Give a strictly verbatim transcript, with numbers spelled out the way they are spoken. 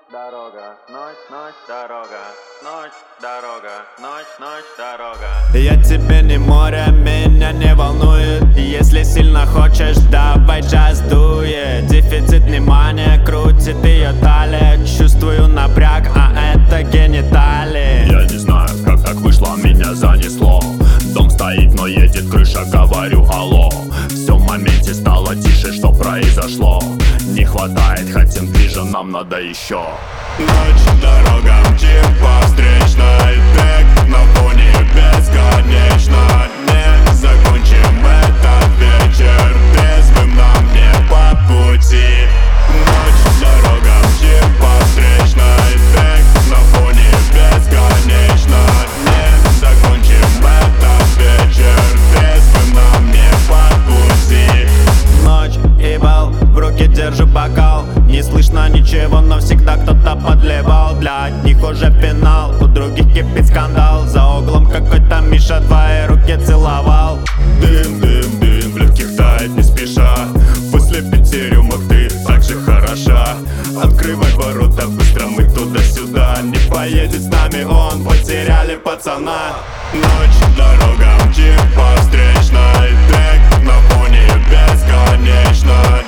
дорога, ночь, ночь, дорога, ночь, дорога, ночь, ночь, дорога. Я тебе не море, меня не волнует. Если сильно хочешь, давай джаз дует. Дефицит внимания, крутит ее талия. Чувствую напряг, а это гениталии. Я не знаю, как так вышло, меня занесло. Дом стоит, но едет крыша, говорю алло. Все в моменте стало тише, что произошло. Не хватает, хотим движа, нам надо еще. Ночь, дорога, мчим по встречной. Трек на фоне бесконечно. Не закончим этот вечер, трезвым нам не по пути. Ночь, дорога, мчим по встречной. Трек на фоне бесконечно. Не закончим этот вечер, трезвым нам не по пути. Ночь и бал, в руке держу бокал. Не слышно ничего, но всегда кто-то подливал. Для одних уже финал, у других кипит скандал. За углом какой-то Миша твои руки целовал. Дым, дым, дым, в легких тает не спеша. После пяти рюмок ты так же хороша. Открывай ворота быстро, мы туда-сюда. Не поедет с нами он, потеряли пацана. Ночь, дорога, мчим по встречной. Трек на фоне бесконечно.